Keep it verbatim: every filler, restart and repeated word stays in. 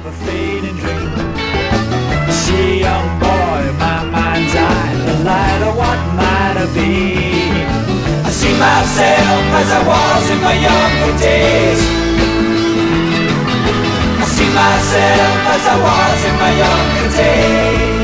of a fading dream. See, young boy, my mind's eye, the light of what might have been. I see myself as I was in my younger days. I see myself as I was in my younger days.